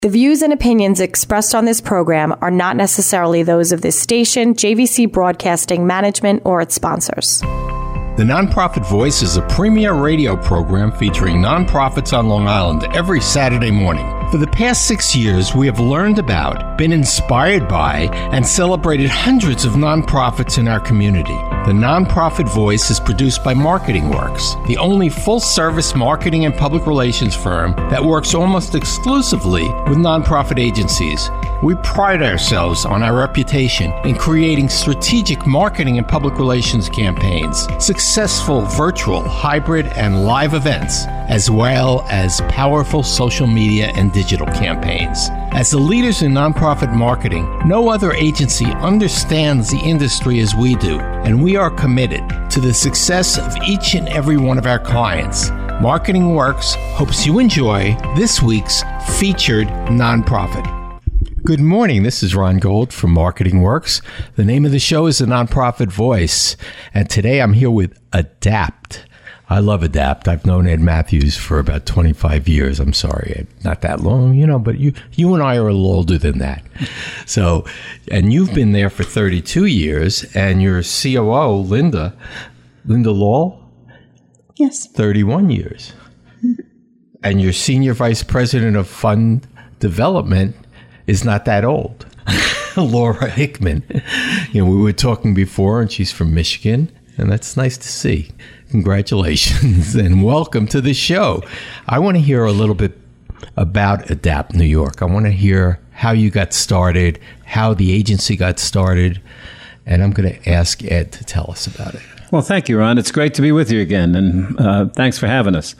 The views and opinions expressed on this program are not necessarily those of this station, JVC Broadcasting Management, or its sponsors. The Nonprofit Voice is a premier radio program featuring nonprofits on Long Island every Saturday morning. For the past 6 years, we have learned about, been inspired by, and celebrated hundreds of nonprofits in our community. The Nonprofit Voice is produced by Marketing Works, the only full-service marketing and public relations firm that works almost exclusively with nonprofit agencies. We pride ourselves on our reputation in creating strategic marketing and public relations campaigns, successful virtual, hybrid, and live events, as well as powerful social media and digital campaigns. As the leaders in nonprofit marketing, no other agency understands the industry as we do, and we are committed to the success of each and every one of our clients. Marketing Works hopes you enjoy this week's featured nonprofit. Good morning. This is Ron Gold from Marketing Works. The name of the show is The Nonprofit Voice, and today I'm here with Adapt. I love Adapt. I've known Ed Matthews for about 25 years. I'm sorry, Ed, not that long, but you and I are a little older than that. So, and you've been there for 32 years, and your COO, Linda Law? Yes. 31 years. And your Senior Vice President of Fund Development is not that old. Laura Hickman. We were talking before, and she's from Michigan, and that's nice to see. Congratulations and welcome to the show. I want to hear a little bit about Adapt New York. I want to hear how you got started, how the agency got started, and I'm going to ask Ed to tell us about it. Well, thank you, Ron. It's great to be with you again, and thanks for having us.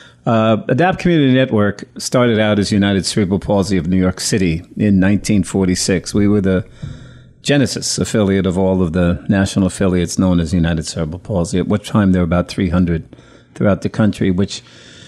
Adapt Community Network started out as United Cerebral Palsy of New York City in 1946. We were the Genesis affiliate of all of the national affiliates known as United Cerebral Palsy, at which time there were about 300 throughout the country, which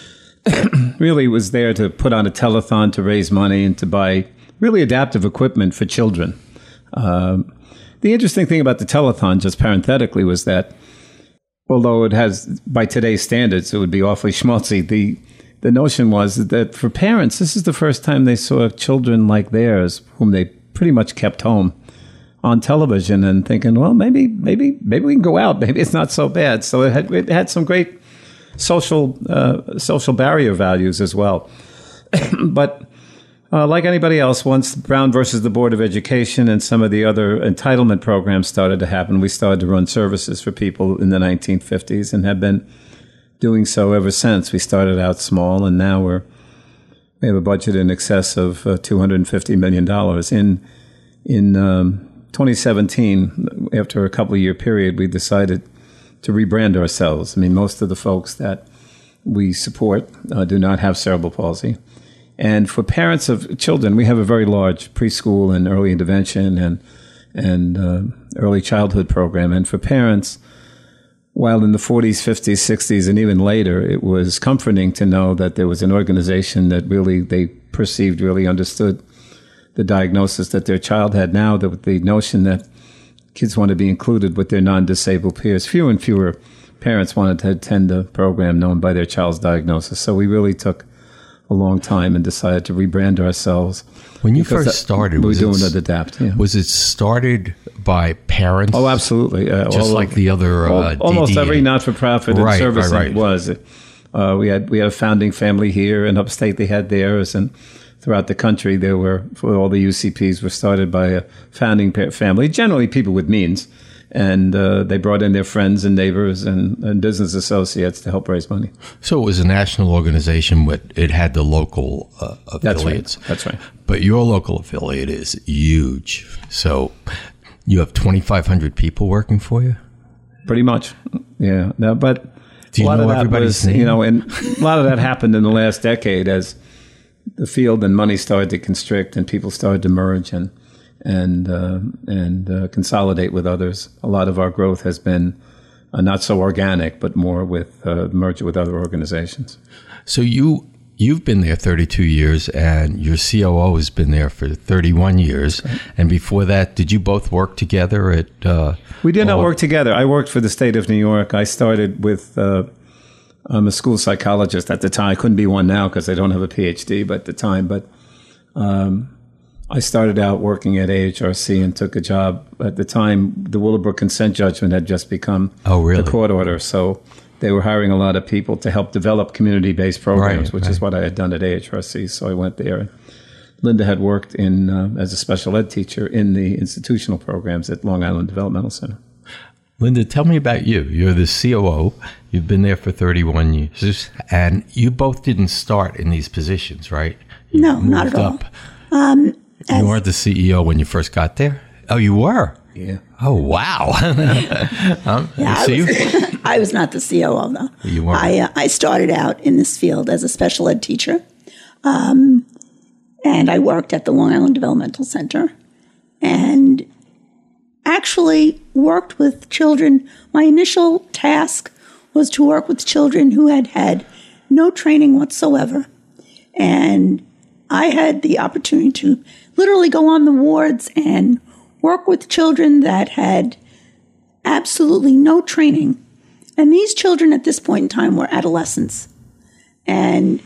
really was there to put on a telethon to raise money and to buy really adaptive equipment for children. The interesting thing about the telethon, just parenthetically, was that although it has, by today's standards, it would be awfully schmaltzy, the notion was that for parents, this is the first time they saw children like theirs, whom they pretty much kept home, on television, and thinking, well, maybe we can go out. Maybe it's not so bad. So it had some great social barrier values as well. But like anybody else, once Brown versus the Board of Education and some of the other entitlement programs started to happen, we started to run services for people in the 1950s and have been doing so ever since. We started out small, and now we have a budget in excess of $250 million. In 2017, after a couple-year period, we decided to rebrand ourselves. I mean, most of the folks that we support do not have cerebral palsy. And for parents of children, we have a very large preschool and early intervention and early childhood program. And for parents, while in the 40s, 50s, 60s, and even later, it was comforting to know that there was an organization that really they perceived really understood the diagnosis that their child had. Now, the notion that kids want to be included with their non-disabled peers, fewer and fewer parents wanted to attend a program known by their child's diagnosis. So we really took a long time and decided to rebrand ourselves. When you first started, we were doing it Adapt. Yeah. Was it started by parents? Oh, absolutely. Just like the other almost DDA. Every not-for-profit and servicing was. We had a founding family here in upstate. They had theirs, and throughout the country, there were, for all the UCPs were started by a founding family, generally people with means, and they brought in their friends and neighbors and business associates to help raise money. So it was a national organization, but it had the local affiliates. That's right. But your local affiliate is huge. So you have 2,500 people working for you? Pretty much, yeah. No, but do you know everybody's name? And a lot of that happened in the last decade as the field and money started to constrict and people started to merge and consolidate with others. A lot of our growth has been not so organic, but more with merger with other organizations. So you've been there 32 years, and your COO has been there for 31 years. Right. And before that, did you both work together at? We did not work together. I worked for the state of New York. I started with. I'm a school psychologist at the time. I couldn't be one now because I don't have a PhD, but at the time. But I started out working at AHRC and took a job. At the time, the Willowbrook consent judgment had just become the court order. So they were hiring a lot of people to help develop community-based programs, which is what I had done at AHRC. So I went there. Linda had worked as a special ed teacher in the institutional programs at Long Island Developmental Center. Linda, tell me about you. You're the COO. You've been there for 31 years. And you both didn't start in these positions, right? No, not at all. You weren't the CEO when you first got there? Oh, you were? Yeah. Oh, wow. I was not the COO, though. You weren't? I started out in this field as a special ed teacher. And I worked at the Long Island Developmental Center and actually worked with children. My initial task was to work with children who had had no training whatsoever. And I had the opportunity to literally go on the wards and work with children that had absolutely no training. And these children at this point in time were adolescents. And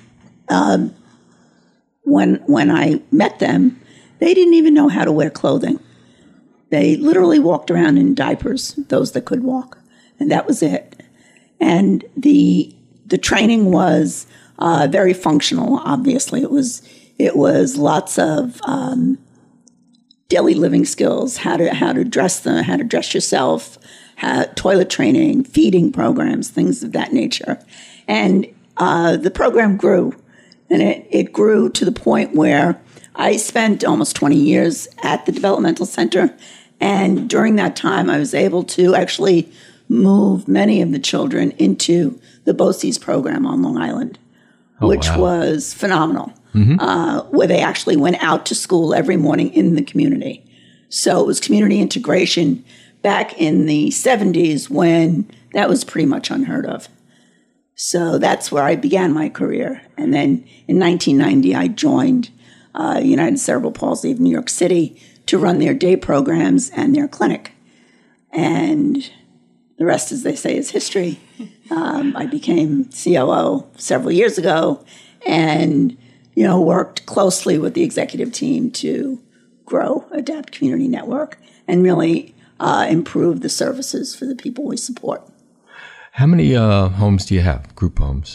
when I met them, they didn't even know how to wear clothing. They literally walked around in diapers, those that could walk, and that was it. And the training was very functional. Obviously, it was lots of daily living skills, how to dress them, how to dress yourself, toilet training, feeding programs, things of that nature. And the program grew, and it grew to the point where I spent almost 20 years at the developmental center. And during that time, I was able to actually move many of the children into the BOCES program on Long Island, which was phenomenal, where they actually went out to school every morning in the community. So it was community integration back in the 70s when that was pretty much unheard of. So that's where I began my career. And then in 1990, I joined United Cerebral Palsy of New York City to run their day programs and their clinic. And the rest, as they say, is history. I became COO several years ago and, worked closely with the executive team to grow Adapt Community Network and really improve the services for the people we support. How many homes do you have, group homes?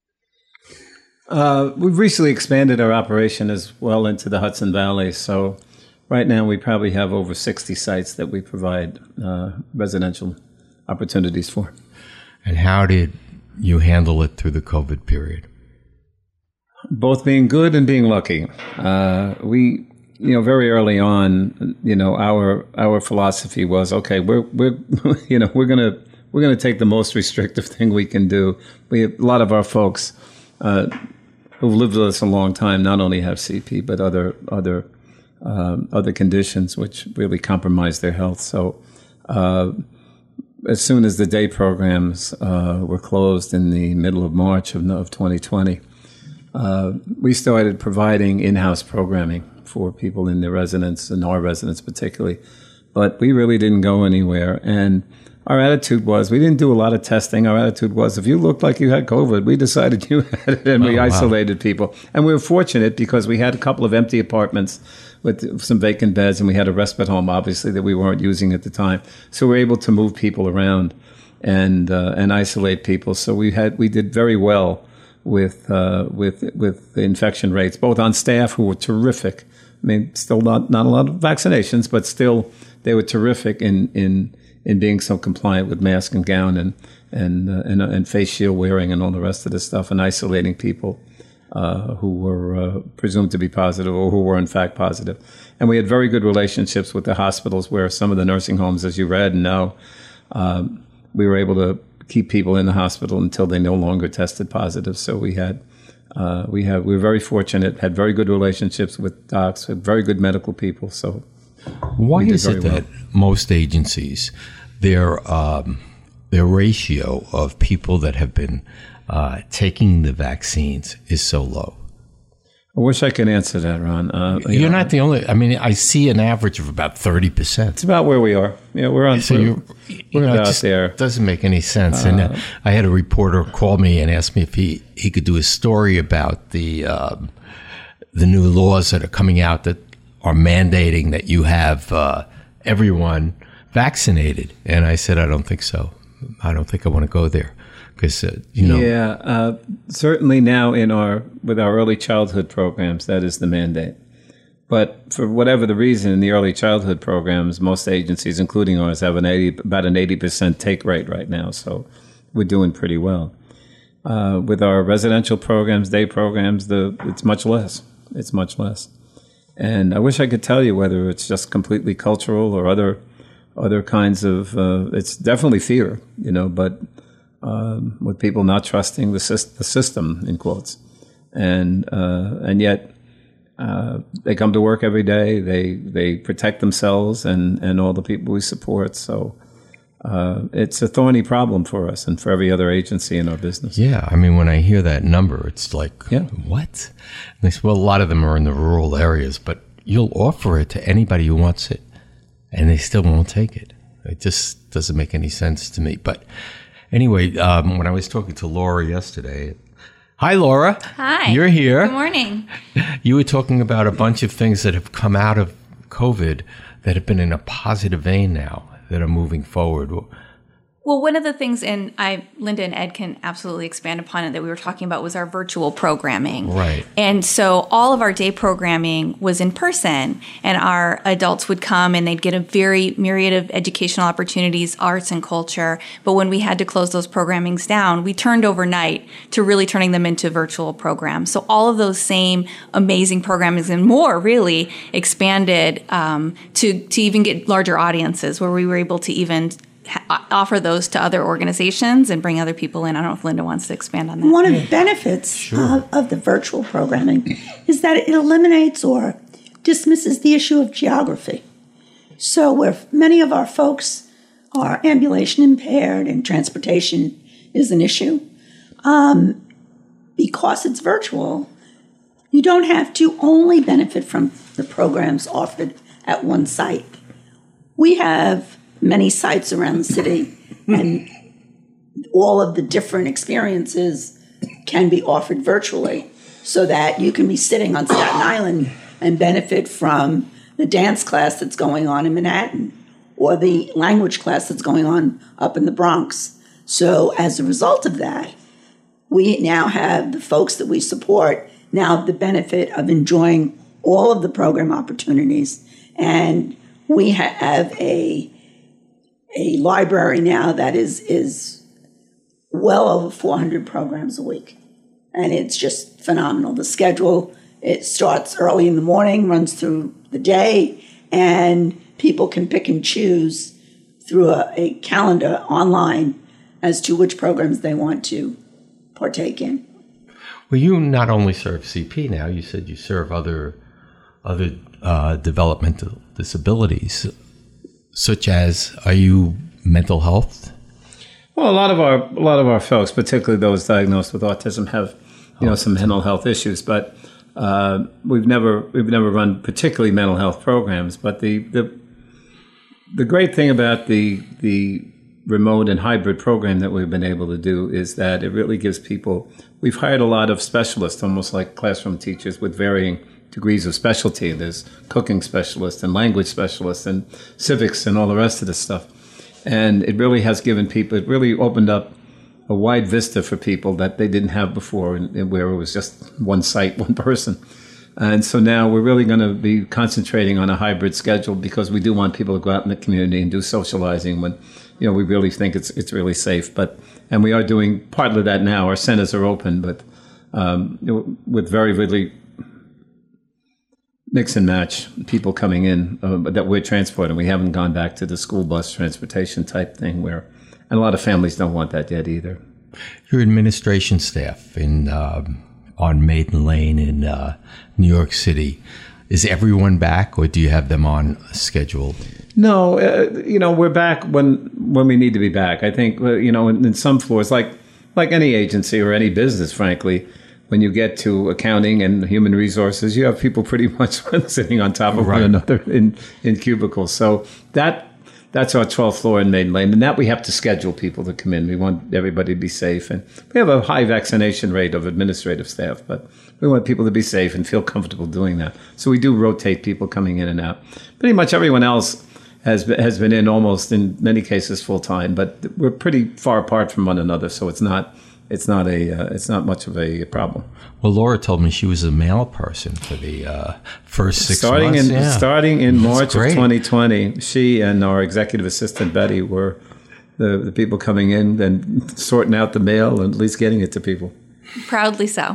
We've recently expanded our operation as well into the Hudson Valley. So right now we probably have over 60 sites that we provide residential opportunities for. And how did you handle it through the COVID period? Both being good and being lucky. We, very early on, our philosophy was, okay, we're gonna take the most restrictive thing we can do. We have a lot of our folks who've lived with us a long time not only have CP but other conditions which really compromise their health. So as soon as the day programs were closed in the middle of March of 2020, we started providing in-house programming for people in their residence, and our residents particularly. But we really didn't go anywhere. And our attitude was, we didn't do a lot of testing. Our attitude was, if you looked like you had COVID, we decided you had it, and we isolated people. And we were fortunate because we had a couple of empty apartments with some vacant beds, and we had a respite home, obviously, that we weren't using at the time. So we were able to move people around and isolate people. So we did very well with the infection rates, both on staff who were terrific. I mean, still not a lot of vaccinations, but still they were terrific in being so compliant with mask and gown and face shield wearing and all the rest of the stuff, and isolating people who were presumed to be positive or who were in fact positive. And we had very good relationships with the hospitals, where some of the nursing homes, as you read and know, we were able to keep people in the hospital until they no longer tested positive. So we were very fortunate, had very good relationships with docs, had very good medical people. So why is it that most agencies, their ratio of people that have been taking the vaccines is so low? I wish I could answer that, Ron. You're not the only. I mean, I see an average of about 30%. It's about where we are. We're on. So we're out there. Doesn't make any sense. And I had a reporter call me and ask me if he could do a story about the the new laws that are coming out that are mandating that you have everyone vaccinated. And I said, I don't think so. I don't think I want to go there because, Yeah, certainly now with our early childhood programs, that is the mandate. But for whatever the reason, in the early childhood programs, most agencies, including ours, have about an 80% take rate right now. So we're doing pretty well. With our residential programs, day programs, it's much less. It's much less. And I wish I could tell you whether it's just completely cultural or other kinds of. It's definitely fear, but with people not trusting the system in quotes, and yet. They come to work every day. They protect themselves and all the people we support. So it's a thorny problem for us and for every other agency in our business. Yeah, I mean, when I hear that number, it's like, what? And they say, well, a lot of them are in the rural areas, but you'll offer it to anybody who wants it, and they still won't take it. It just doesn't make any sense to me. But anyway, when I was talking to Laura yesterday. Hi, Laura. Hi. You're here. Good morning. You were talking about a bunch of things that have come out of COVID that have been in a positive vein now, that are moving forward. Well, one of the things, and Linda and Ed can absolutely expand upon it, that we were talking about was our virtual programming. Right. And so all of our day programming was in person, and our adults would come and they'd get a very myriad of educational opportunities, arts and culture. But when we had to close those programmings down, we turned overnight to really turning them into virtual programs. So all of those same amazing programmings and more really expanded to even get larger audiences, where we were able to even offer those to other organizations and bring other people in. I don't know if Linda wants to expand on that. One of the benefits of the virtual programming is that it eliminates or dismisses the issue of geography. So where many of our folks are ambulation impaired and transportation is an issue, because it's virtual, you don't have to only benefit from the programs offered at one site. We have many sites around the city, and all of the different experiences can be offered virtually, so that you can be sitting on Staten Island and benefit from the dance class that's going on in Manhattan or the language class that's going on up in the Bronx. So as a result of that, we now have the folks that we support now have the benefit of enjoying all of the program opportunities, and we have a library now that is well over 400 programs a week. And it's just phenomenal. The schedule, it starts early in the morning, runs through the day, and people can pick and choose through a calendar online as to which programs they want to partake in. Well, you not only serve CP now, you said you serve other developmental disabilities. Such as, are you mental health? Well, a lot of our folks, particularly those diagnosed with autism, have some mental health issues. But we've never run particularly mental health programs. But the great thing about the remote and hybrid program that we've been able to do is that it really gives people. We've hired a lot of specialists, almost like classroom teachers, with varying degrees of specialty. There's cooking specialists and language specialists and civics and all the rest of this stuff. And it really has given people, it really opened up a wide vista for people that they didn't have before, and where it was just one site, one person. And so now we're really going to be concentrating on a hybrid schedule, because we do want people to go out in the community and do socializing when, we really think it's really safe. And we are doing part of that now. Our centers are open, but with very, really mix and match people coming in that we're transporting. We haven't gone back to the school bus transportation type thing and a lot of families don't want that yet either. Your administration staff on Maiden Lane in New York City, is everyone back, or do you have them on schedule? No, we're back when we need to be back. I think, in some floors, like any agency or any business, frankly, when you get to accounting and human resources, you have people pretty much sitting on top of one another in cubicles. So that that's our 12th floor in Maiden Lane. And that we have to schedule people to come in. We want everybody to be safe. And we have a high vaccination rate of administrative staff, but we want people to be safe and feel comfortable doing that. So we do rotate people coming in and out. Pretty much everyone else has been in almost, in many cases, full time, but we're pretty far apart from one another, so it's not much of a problem. Well, Laura told me she was a mail person for the first 6 months. Starting in March of 2020, she and our executive assistant, Betty, were the people coming in and sorting out the mail and at least getting it to people. Proudly so.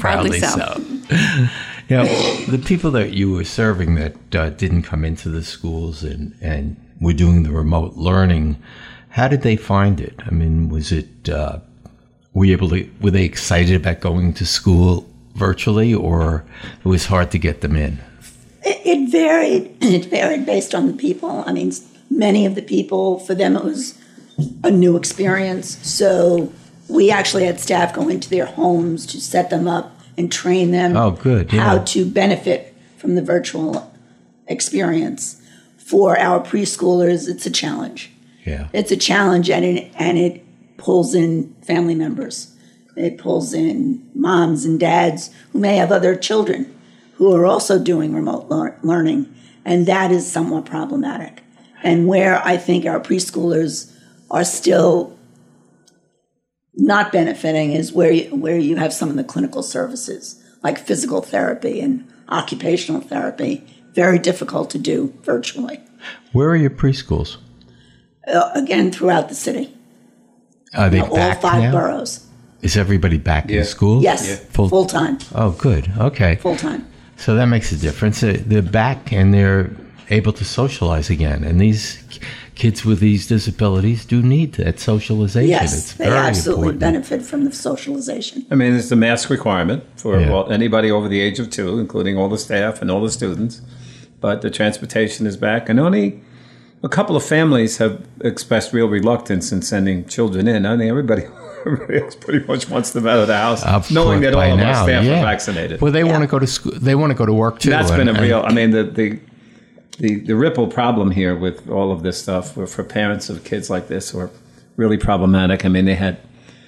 Yeah, the people that you were serving that didn't come into the schools and were doing the remote learning, how did they find it? I mean, was it... Were they excited about going to school virtually, or it was hard to get them in? It varied. It varied based on the people. I mean, many of the people, for them, it was a new experience. So we actually had staff go into their homes to set them up and train them how to benefit from the virtual experience. For our preschoolers, it's a challenge. Yeah, it's a challenge, and it pulls in family members. It pulls in moms and dads who may have other children who are also doing remote learning, and that is somewhat problematic. And where I think our preschoolers are still not benefiting is where you have some of the clinical services, like physical therapy and occupational therapy, very difficult to do virtually. Where are your preschools? Again, throughout the city. Are they back all 5 now? boroughs. Is everybody back in school? Yes, full time. Oh, good. Okay. Full time. So that makes a difference. They're back and they're able to socialize again. And these kids with these disabilities do need that socialization. Yes, it's they very absolutely important. benefit from the socialization. I mean, it's a mask requirement for anybody over the age of 2, including all the staff and all the students. But the transportation is back, and only a couple of families have expressed real reluctance in sending children in. I think everybody else pretty much wants them out of the house, knowing that all of our staff are vaccinated. Well, they want to go to school. They want to go to work too. That's been a real. I mean, the ripple problem here with all of this stuff for parents of kids like this were really problematic. I mean, they had,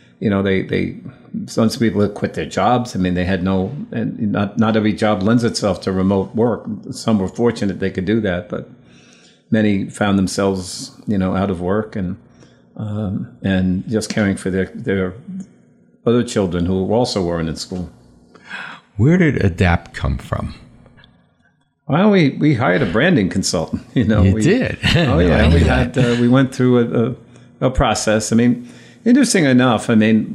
some people had quit their jobs. I mean, they had and not every job lends itself to remote work. Some were fortunate they could do that, but many found themselves, out of work and just caring for their other children who also weren't in school. Where did ADAPT come from? Well, we hired a branding consultant. You did? Oh yeah, we went through a process. I mean, interesting enough,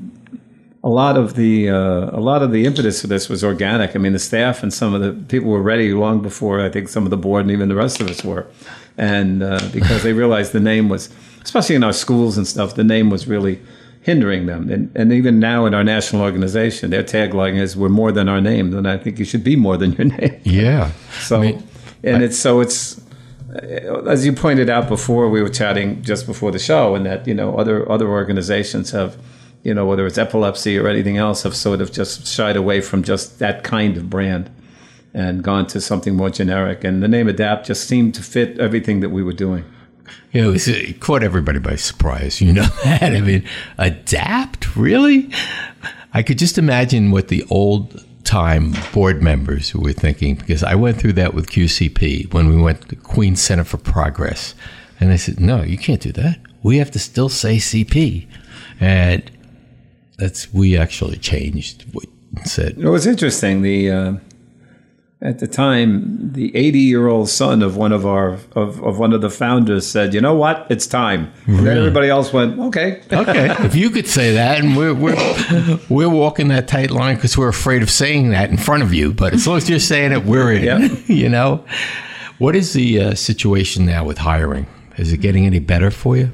a lot of the impetus for this was organic. I mean, the staff and some of the people were ready long before I think some of the board and even the rest of us were. And because they realized the name was, especially in our schools and stuff, the name was really hindering them. And even now in our national organization, their tagline is, "We're more than our name," and I think you should be more than your name. Yeah. So, it's as you pointed out before, we were chatting just before the show, and that other organizations have, whether it's epilepsy or anything else, have sort of just shied away from just that kind of brand and gone to something more generic. And the name ADAPT just seemed to fit everything that we were doing. It caught everybody by surprise. You know that? I mean, ADAPT? Really? I could just imagine what the old-time board members were thinking, because I went through that with QCP when we went to Queen Center for Progress. And they said, no, you can't do that. We have to still say CP. And we actually changed what said. It was interesting. At the time, the 80-year-old son of one of the founders said, "You know what? It's time." And then everybody else went, "Okay, okay." If you could say that, and we're walking that tight line because we're afraid of saying that in front of you. But as long as you're saying it, we're in. Yep. What is the situation now with hiring? Is it getting any better for you?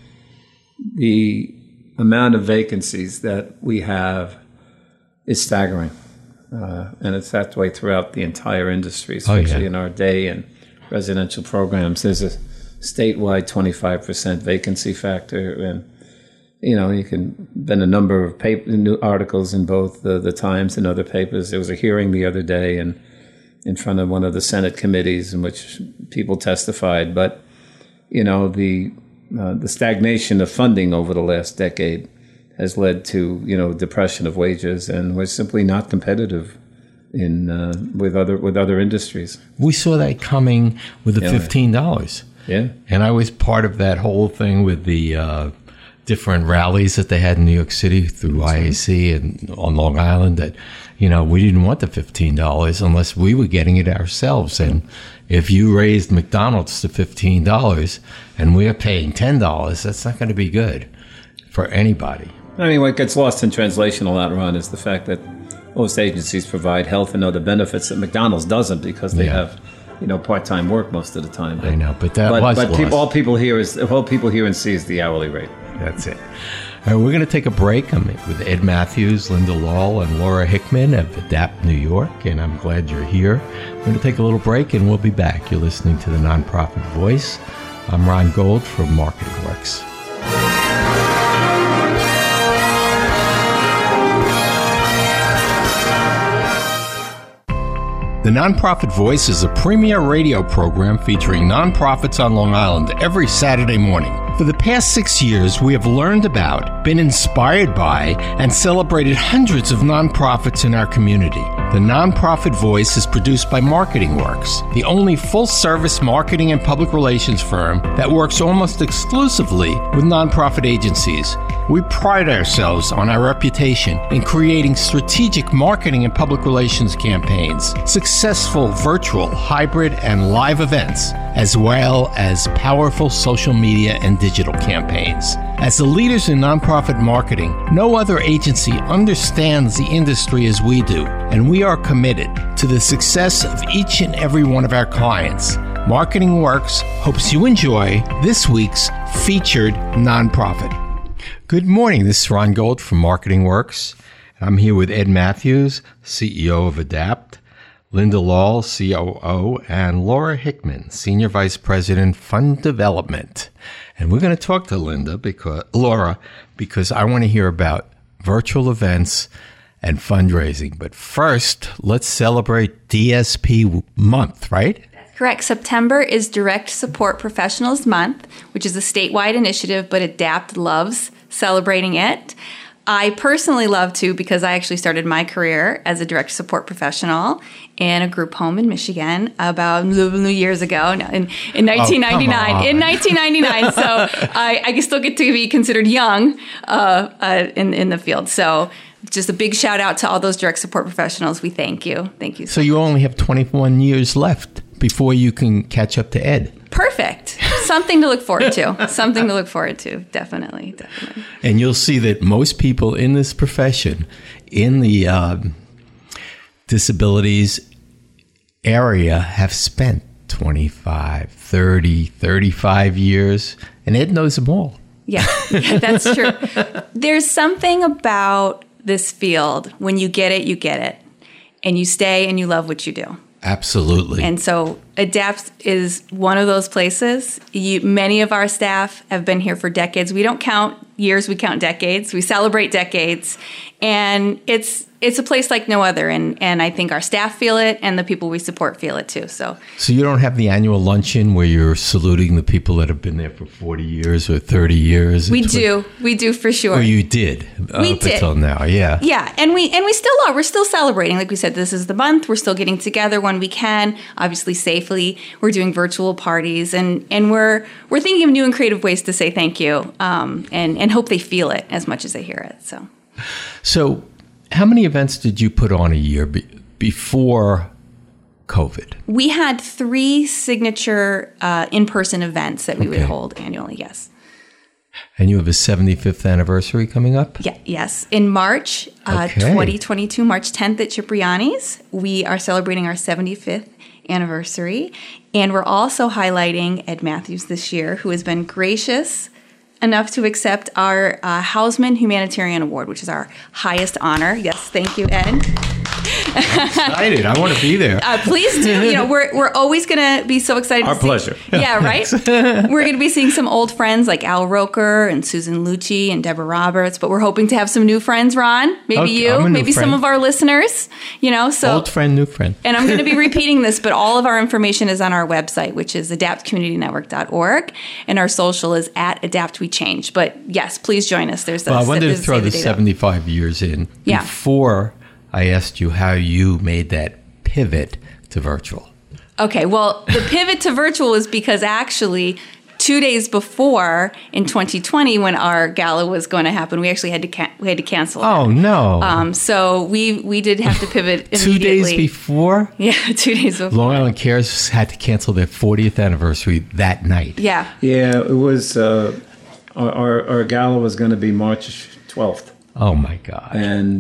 The amount of vacancies that we have is staggering. And it's that way throughout the entire industry, especially in our day and residential programs. There's a statewide 25% vacancy factor. And, you can been a number of new articles in both the Times and other papers. There was a hearing the other day in front of one of the Senate committees in which people testified. But the stagnation of funding over the last decade has led to, depression of wages, and we're simply not competitive with other industries. We saw that coming with the $15. Yeah. And I was part of that whole thing with the different rallies that they had in New York City through IAC and on Long Island, that, we didn't want the $15 unless we were getting it ourselves. And if you raised McDonald's to $15 and we're paying $10, that's not going to be good for anybody. I mean, what gets lost in translation a lot, Ron, is the fact that most agencies provide health and other benefits that McDonald's doesn't, because they have, part-time work most of the time. I know, but all people hear and see is the hourly rate. That's it. All right, we're going to take a break. I'm with Ed Matthews, Linda Lahl, and Laura Hickman of ADAPT New York, and I'm glad you're here. We're going to take a little break, and we'll be back. You're listening to The Nonprofit Voice. I'm Ron Gold from Marketing Works. The Nonprofit Voice is a premier radio program featuring nonprofits on Long Island every Saturday morning. For the past 6 years, we have learned about, been inspired by, and celebrated hundreds of nonprofits in our community. The Nonprofit Voice is produced by Marketing Works, the only full-service marketing and public relations firm that works almost exclusively with nonprofit agencies. We pride ourselves on our reputation in creating strategic marketing and public relations campaigns, successful virtual, hybrid, and live events, as well as powerful social media and digital campaigns. As the leaders in nonprofit marketing, no other agency understands the industry as we do, and we are committed to the success of each and every one of our clients. Marketing Works hopes you enjoy this week's featured nonprofit. Good morning. This is Ron Gold from Marketing Works. I'm here with Ed Matthews, CEO of ADAPT, Linda Lahl, COO, and Laura Hickman, Senior Vice President, Fund Development. And we're going to talk to Laura, because I want to hear about virtual events and fundraising. But first, let's celebrate DSP month, right? Correct. September is Direct Support Professionals Month, which is a statewide initiative, but ADAPT loves celebrating it. I personally love to, because I actually started my career as a direct support professional in a group home in Michigan about years ago, in 1999. In 1999, so I still get to be considered young in the field. So just a big shout out to all those direct support professionals. We thank you. Thank you. So you only have 21 years left before you can catch up to Ed. Perfect. Something to look forward to. Something to look forward to. Definitely. And you'll see that most people in this profession, in the disabilities area, have spent 25, 30, 35 years, and Ed knows them all. Yeah, that's true. There's something about this field. When you get it, and you stay and you love what you do. Absolutely. And so ADAPT is one of those places. Many of our staff have been here for decades. We don't count years, we count decades. We celebrate decades. And it's a place like no other. And I think our staff feel it, and the people we support feel it too. So you don't have the annual luncheon where you're saluting the people that have been there for 40 years or 30 years? We do for sure. Or you did until now, yeah. Yeah, and we still are. We're still celebrating. Like we said, this is the month. We're still getting together when we can, obviously safely. We're doing virtual parties, and we're thinking of new and creative ways to say thank you, and hope they feel it as much as they hear it. So how many events did you put on a year before COVID? We had 3 signature in-person events that we would hold annually, yes. And you have a 75th anniversary coming up? Yeah, yes. In March 2022, March 10th at Cipriani's, we are celebrating our 75th anniversary. And we're also highlighting Ed Matthews this year, who has been gracious enough to accept our Hausman Humanitarian Award, which is our highest honor. Yes, thank you, Ed. I'm excited. I want to be there. Please do. We're always going to be so excited. Our pleasure. Yeah, right? We're going to be seeing some old friends like Al Roker and Susan Lucci and Deborah Roberts, but we're hoping to have some new friends, Ron. Maybe you, maybe some of our listeners, so. Old friend, new friend. And I'm going to be repeating this, but all of our information is on our website, which is adaptcommunitynetwork.org, and our social is @AdaptWeChange. But yes, please join us. I wanted to throw the 75 years in before I asked you how you made that pivot to virtual. Okay, well, the pivot to virtual is because actually 2 days before in 2020, when our gala was going to happen, we actually had to cancel it. Oh no! So we did have to pivot 2 immediately. days before? Yeah, 2 days before. Long Island Cares had to cancel their 40th anniversary that night. Yeah. Yeah, it was. Our gala was going to be March 12th. Oh my God! And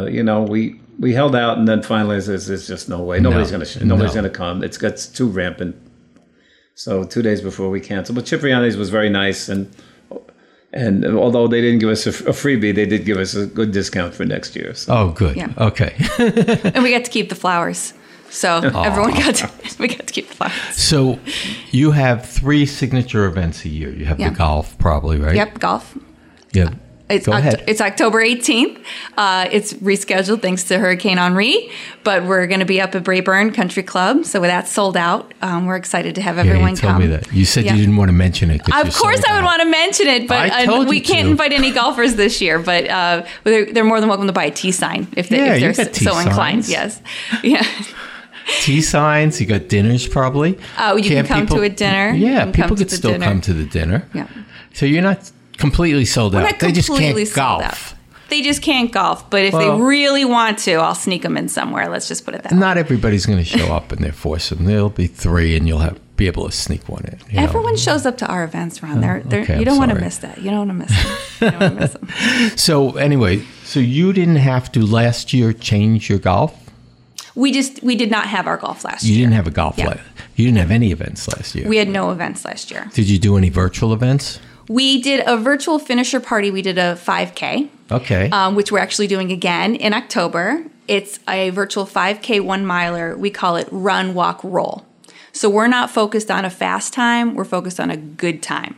we held out, and then finally there's just no way. Nobody's going to come. It's too rampant. So 2 days before we canceled. But Cipriani's was very nice, and although they didn't give us a freebie, they did give us a good discount for next year. So. Oh, good. Yeah. Okay. And we got to keep the flowers. So everyone we got to keep the flowers. So you have 3 signature events a year. You have the golf, probably, right? Yep, golf. Yeah. Go ahead. It's October 18th. It's rescheduled thanks to Hurricane Henri, but we're going to be up at Brayburn Country Club, so that's sold out. We're excited to have everyone come. You told me that. You said you didn't want to mention it. Of course I would want to mention it, but we can't invite any golfers this year, but they're more than welcome to buy a T sign if they're so inclined. Yes. Yeah. Tea signs. You got dinners probably. Oh, you can come to a dinner. Yeah, people could still come to the dinner. Yeah. So you're not completely sold out. They just can't golf. They just can't golf. But if they really want to, I'll sneak them in somewhere. Let's just put it that way. Not everybody's going to show up and they're forcing. There'll be 3 and you'll be able to sneak one in. Everyone shows up to our events, Ron. You don't want to miss that. You don't want to miss them. So anyway, you didn't have to last year change your golf? We did not have our golf last year. You didn't have a golf last. You didn't have any events last year. We had no events last year. Did you do any virtual events? We did a virtual finisher party. We did a 5K. Okay. Which we're actually doing again in October. It's a virtual 5K 1 miler. We call it Run, Walk, Roll. So we're not focused on a fast time. We're focused on a good time.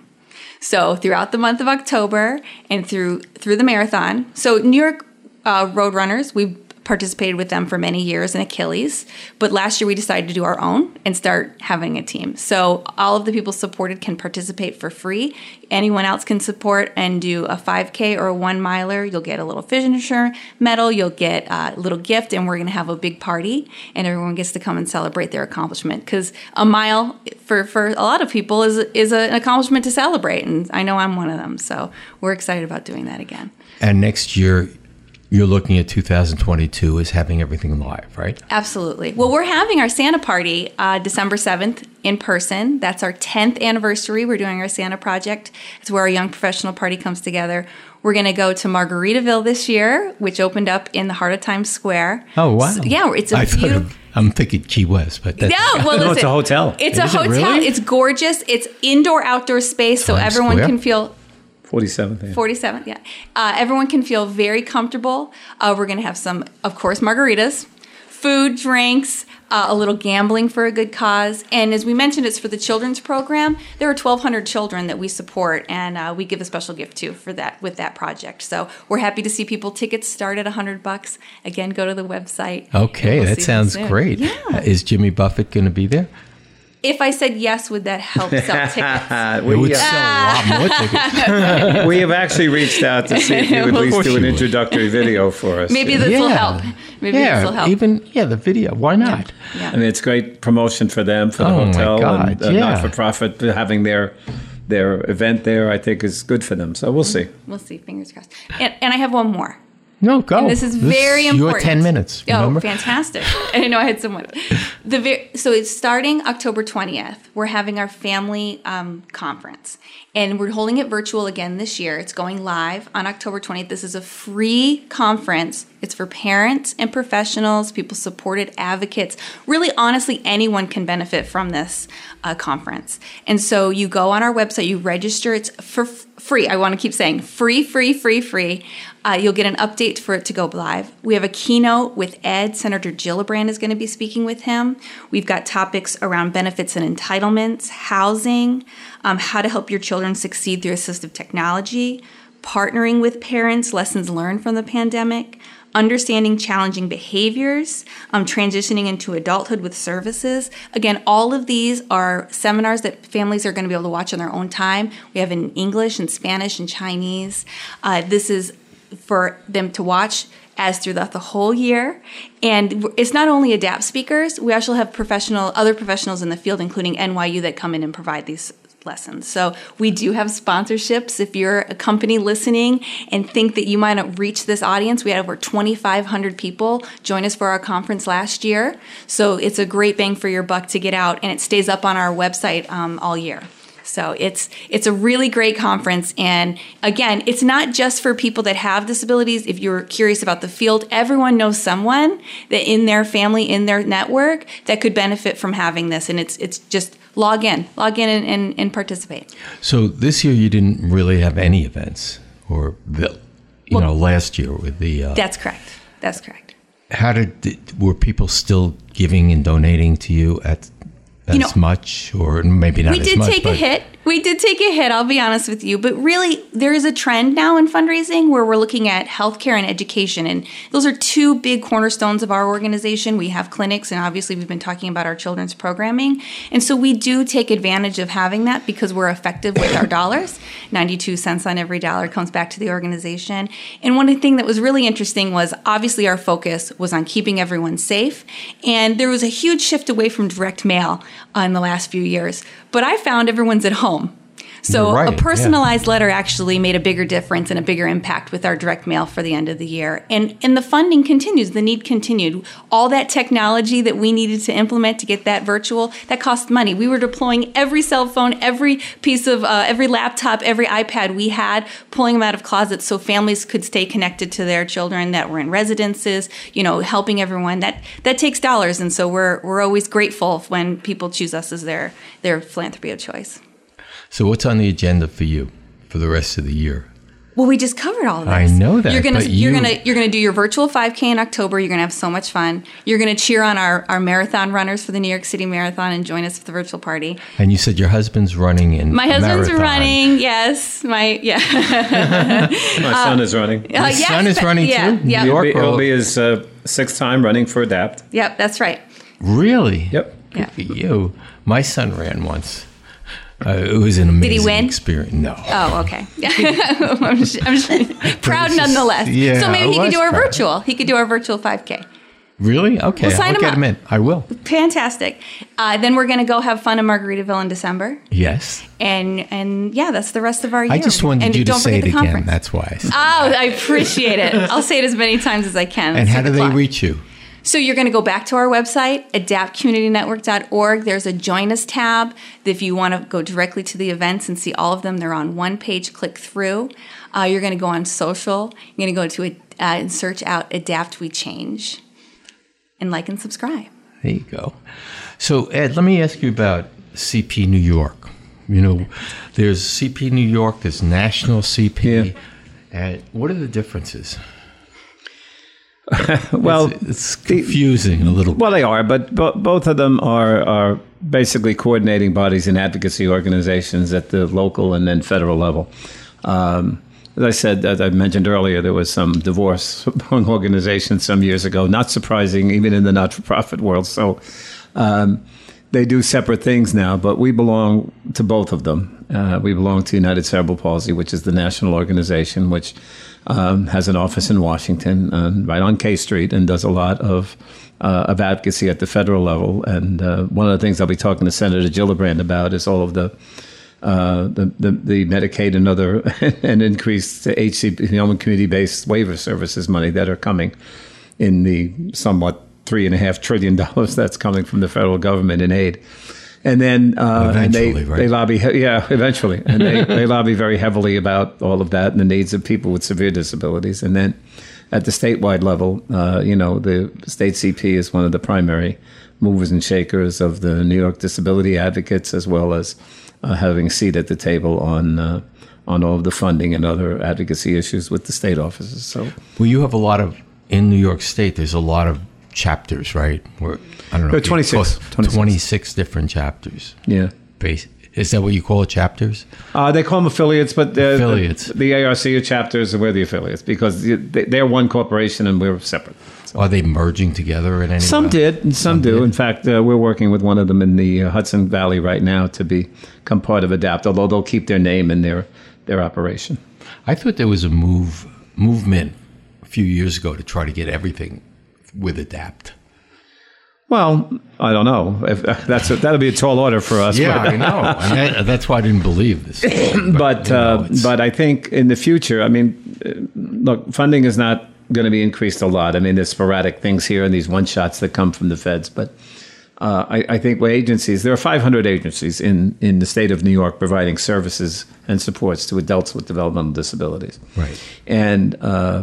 So throughout the month of October and through the marathon. So New York Roadrunners, we've participated with them for many years in Achilles, but last year we decided to do our own and start having a team. So all of the people supported can participate for free. Anyone else can support and do a 5K or a 1 miler. You'll get a little finisher medal, you'll get a little gift, and we're going to have a big party, and everyone gets to come and celebrate their accomplishment, because a mile for a lot of people is an accomplishment to celebrate, and I know I'm one of them. So we're excited about doing that again. And next year, you're looking at 2022 as having everything live, right? Absolutely. Well, we're having our Santa party December 7th in person. That's our 10th anniversary. We're doing our Santa project. It's where our young professional party comes together. We're going to go to Margaritaville this year, which opened up in the heart of Times Square. Oh, wow. So, yeah, it's a beautiful... I'm thinking Key West, but that's... No, well, listen, it's a hotel. It's a hotel. Really? It's gorgeous. It's indoor-outdoor space, so everyone can feel... 47th, yeah. Everyone can feel very comfortable. We're going to have some, of course, margaritas, food, drinks, a little gambling for a good cause. And as we mentioned, it's for the children's program. There are 1,200 children that we support, and we give a special gift to with that project. So we're happy to see people. Tickets start at $100. Again, go to the website. Okay, that sounds great. Yeah. Is Jimmy Buffett going to be there? If I said yes, would that help sell tickets? We would sell a lot more tickets. We have actually reached out to see if you would at least do an introductory video for us. Maybe this will help. This will help. Even the video. Why not? Yeah. I mean, it's great promotion for them, for the hotel, and not-for-profit having their event there. I think is good for them. So we'll see. We'll see. Fingers crossed. And I have one more. No, go. And this is very important. Your 10 minutes. Remember? Oh, fantastic. I didn't know I had someone. So it's starting October 20th. We're having our family conference. And we're holding it virtual again this year. It's going live on October 20th. This is a free conference It's for parents and professionals, people supported advocates. Really, honestly, anyone can benefit from this conference. And so you go on our website, you register. It's for free. I want to keep saying free. You'll get an update for it to go live. We have a keynote with Ed. Senator Gillibrand is going to be speaking with him. We've got topics around benefits and entitlements, housing, how to help your children succeed through assistive technology, partnering with parents, lessons learned from the pandemic, understanding challenging behaviors, transitioning into adulthood with services. Again, all of these are seminars that families are going to be able to watch on their own time. We have in English and Spanish and Chinese. This is for them to watch as throughout the whole year. And it's not only ADAPT speakers, we also have other professionals in the field, including NYU, that come in and provide these lessons. So we do have sponsorships. If you're a company listening and think that you might reach this audience, we had over 2,500 people join us for our conference last year. So it's a great bang for your buck to get out, and it stays up on our website all year. So it's a really great conference. And again, it's not just for people that have disabilities. If you're curious about the field, everyone knows someone that in their family, in their network, that could benefit from having this. And it's just log in and participate. So this year you didn't really have any events, or last year with the. That's correct. Were people still giving and donating to you as much, or maybe not as much? We did take a hit, I'll be honest with you. But really, there is a trend now in fundraising where we're looking at healthcare and education. And those are two big cornerstones of our organization. We have clinics, and obviously we've been talking about our children's programming. And so we do take advantage of having that because we're effective with our dollars. 92 cents on every dollar comes back to the organization. And one thing that was really interesting was obviously our focus was on keeping everyone safe. And there was a huge shift away from direct mail in the last few years. But I found everyone's at home. So a personalized letter actually made a bigger difference and a bigger impact with our direct mail for the end of the year. And the funding continues. The need continued. All that technology that we needed to implement to get that virtual, that cost money. We were deploying every cell phone, every piece of, every laptop, every iPad we had, pulling them out of closets so families could stay connected to their children that were in residences, helping everyone. That takes dollars. And so we're always grateful when people choose us as their philanthropy of choice. So what's on the agenda for you for the rest of the year? Well, we just covered all of this. I know that. You're gonna do your virtual 5K in October. You're gonna have so much fun. You're gonna cheer on our marathon runners for the New York City Marathon and join us for the virtual party. And you said your husband's running in my husband's running. Yes, my son is running. Your son is running too. Yeah, it'll be his sixth time running for ADAPT. Yep, that's right. Really? Yep. Good for you. My son ran once. It was an amazing experience. No. Oh, okay. I'm just proud nonetheless. Yeah, so maybe he could do our virtual. He could do our virtual 5K. Really? Okay. We'll sign I'll get him in. I will. Fantastic. Then we're going to go have fun in Margaritaville in December. Yes. And that's the rest of our year. I just wanted you to say it again. That's why. I appreciate it. I'll say it as many times as I can. And how do they reach you? So you're going to go back to our website, adaptcommunitynetwork.org. There's a Join Us tab. If you want to go directly to the events and see all of them, they're on one page. Click through. You're going to go on social. You're going to go to and search out Adapt We Change. And like and subscribe. There you go. So, Ed, let me ask you about CP New York. There's CP New York, there's National CP. And what are the differences? Well, it's confusing a little bit. Well, they are, but both of them are basically coordinating bodies and advocacy organizations at the local and then federal level. As I said, as I mentioned earlier, there was some divorce among organizations some years ago. Not surprising, even in the not-for-profit world. So they do separate things now, but we belong to both of them. We belong to United Cerebral Palsy, which is the national organization, which has an office in Washington, right on K Street, and does a lot of advocacy at the federal level. And one of the things I'll be talking to Senator Gillibrand about is all of the Medicaid and other and increased HCP, community-based waiver services money that are coming in the somewhat $3.5 trillion that's coming from the federal government in aid. And then they lobby, eventually. And they lobby very heavily about all of that and the needs of people with severe disabilities. And then at the statewide level, the state CP is one of the primary movers and shakers of the New York Disability Advocates, as well as having a seat at the table on all of the funding and other advocacy issues with the state offices. So, well, you have a lot of, in New York State, there's a lot of chapters, right? Where, I don't know. There are 26 different chapters. Yeah. Is that what you call it, chapters? They call them affiliates, but affiliates. The ARC are chapters, and we're the affiliates because they're one corporation and we're separate. So. Are they merging together in any way? Some did, and some do. In fact, we're working with one of them in the Hudson Valley right now to become part of ADAPT, although they'll keep their name and their operation. I thought there was a movement a few years ago to try to get everything with ADAPT. Well, I don't know. That'll be a tall order for us. Yeah, I know. That's why I didn't believe this. But I think in the future, I mean, look, funding is not going to be increased a lot. I mean, there's sporadic things here and these one-shots that come from the feds. But I think agencies, there are 500 agencies in the state of New York providing services and supports to adults with developmental disabilities. Right. And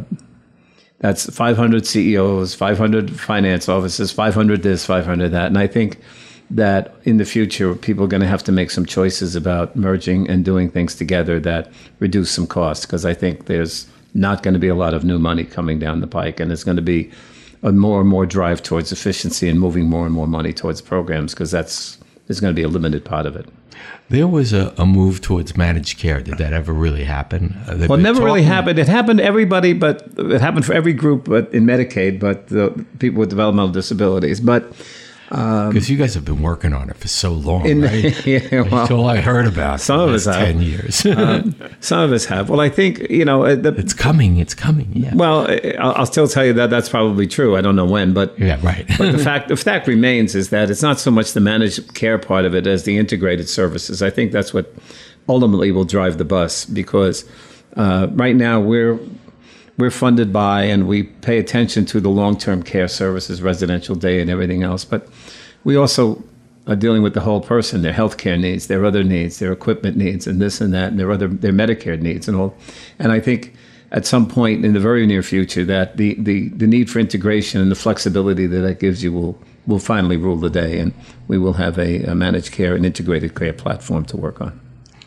that's 500 CEOs, 500 finance offices, 500 this, 500 that. And I think that in the future, people are going to have to make some choices about merging and doing things together that reduce some costs, because I think there's not going to be a lot of new money coming down the pike, and there's going to be a more and more drive towards efficiency and moving more and more money towards programs, because there's going to be a limited part of it. There was a move towards managed care. Did that ever really happen? Well, it never really happened. It happened to everybody, but it happened for every group but in Medicaid, but the people with developmental disabilities. But because you guys have been working on it for so long, right? Yeah, well, that's all I heard about. Some of us have 10 years. Some of us have. Well, I think it's coming. It's coming. Yeah. Well, I'll still tell you that that's probably true. I don't know when, but yeah, right. But the fact remains is that it's not so much the managed care part of it as the integrated services. I think that's what ultimately will drive the bus, because right now we're funded by and we pay attention to the long-term care services, residential day and everything else. But we also are dealing with the whole person, their healthcare needs, their other needs, their equipment needs, and this and that, and their Medicare needs and all. And I think at some point in the very near future that the need for integration and the flexibility that gives you will finally rule the day, and we will have a managed care and integrated care platform to work on.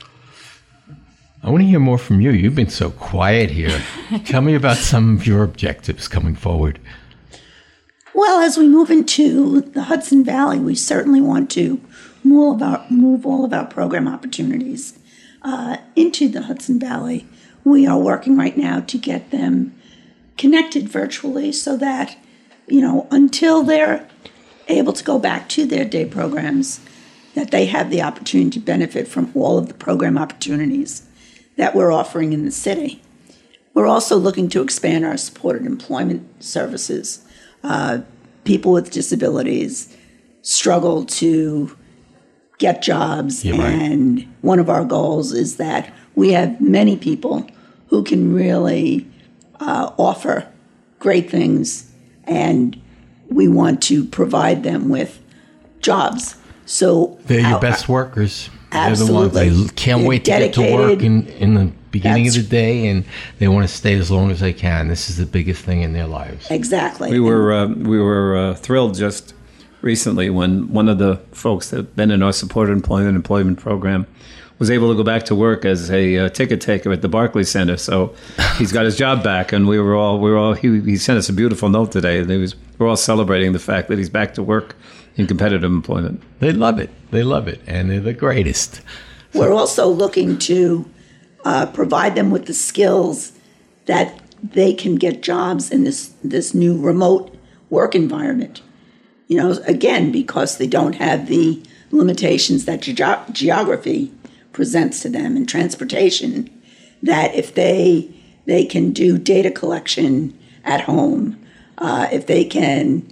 I want to hear more from you. You've been so quiet here. Tell me about some of your objectives coming forward. Well, as we move into the Hudson Valley, we certainly want to move all of our program opportunities into the Hudson Valley. We are working right now to get them connected virtually so that, until they're able to go back to their day programs, that they have the opportunity to benefit from all of the program opportunities that we're offering in the city. We're also looking to expand our supported employment services. People with disabilities struggle to get jobs, and one of our goals is that we have many people who can really offer great things, and we want to provide them with jobs. So they're your best workers. Absolutely. They're the ones they can't wait to get to work in the beginning of the day, and they want to stay as long as they can. This is the biggest thing in their lives. Exactly. We were thrilled just recently when one of the folks that had been in our supported employment program was able to go back to work as a ticket taker at the Barclays Center. So he's got his job back, and he sent us a beautiful note today. We're all celebrating the fact that he's back to work in competitive employment. They love it. And they're the greatest. We're also looking to provide them with the skills that they can get jobs in this new remote work environment. Again, because they don't have the limitations that geography presents to them and transportation, that if they can do data collection at home, if they can,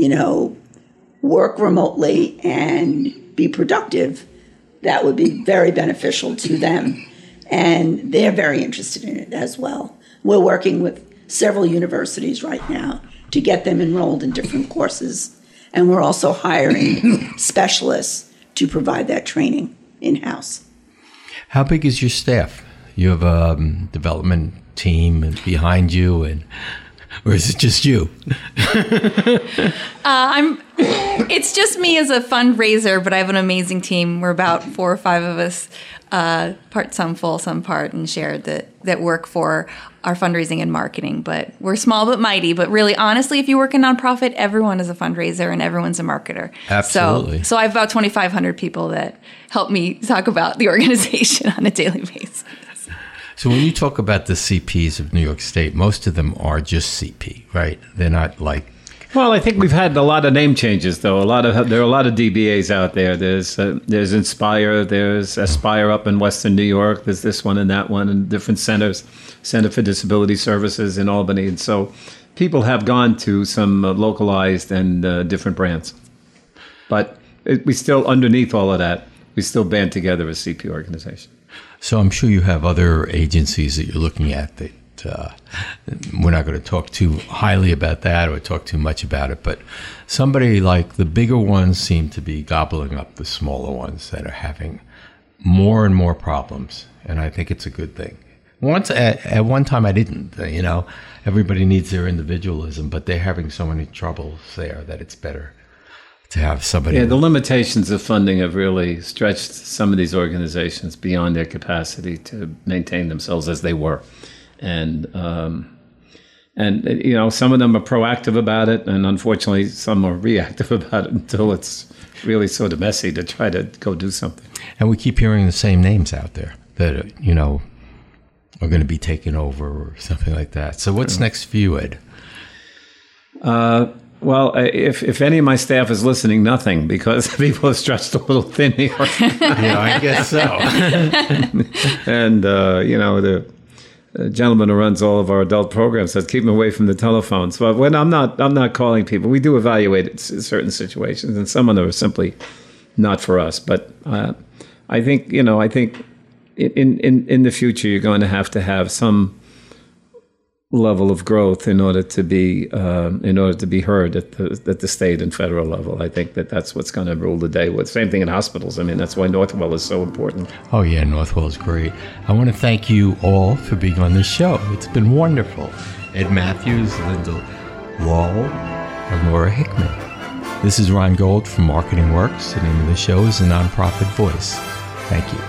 work remotely and be productive, that would be very beneficial to them. And they're very interested in it as well. We're working with several universities right now to get them enrolled in different courses. And we're also hiring specialists to provide that training in-house. How big is your staff? You have a development team behind you, and Or is it just you? It's just me as a fundraiser, but I have an amazing team. We're about 4 or 5 of us, part some full, some part and shared that work for our fundraising and marketing. But we're small but mighty. But really, honestly, if you work in nonprofit, everyone is a fundraiser and everyone's a marketer. Absolutely. So I have about 2,500 people that help me talk about the organization on a daily basis. So when you talk about the CPs of New York State, most of them are just CP, right? They're not like... Well, I think we've had a lot of name changes, though. There are a lot of DBAs out there. There's Inspire, there's Aspire up in Western New York. There's this one and that one, and different centers, Center for Disability Services in Albany. And so people have gone to some localized and different brands. But we still, underneath all of that, we still band together as CP organization. So I'm sure you have other agencies that you're looking at that we're not going to talk too highly about that or talk too much about it, but somebody like the bigger ones seem to be gobbling up the smaller ones that are having more and more problems, and I think it's a good thing. Once at one time I didn't, everybody needs their individualism, but they're having so many troubles there that it's better to have somebody. Yeah, the limitations of funding have really stretched some of these organizations beyond their capacity to maintain themselves as they were. And some of them are proactive about it, and unfortunately some are reactive about it until it's really sort of messy to try to go do something. And we keep hearing the same names out there that, are going to be taken over or something like that. So what's next for you, Ed? Well, if any of my staff is listening, nothing, because people have stretched a little thin here. Yeah, I guess so. And, the gentleman who runs all of our adult programs says, keep them away from the telephones. But when I'm not calling people, we do evaluate certain situations, and some of them are simply not for us. But I think in the future, you're going to have some level of growth in order to be heard at the state and federal level. I think that's what's going to rule the day. Same thing in hospitals. I mean, that's why Northwell is so important. Oh yeah, Northwell is great. I want to thank you all for being on this show. It's been wonderful. Ed Matthews, Linda Wall, and Laura Hickman. This is Ron Gold from Marketing Works. The name of the show is The Nonprofit Voice. Thank you.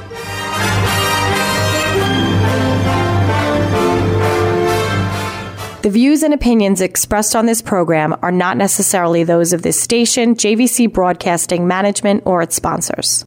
The views and opinions expressed on this program are not necessarily those of this station, JVC Broadcasting Management, or its sponsors.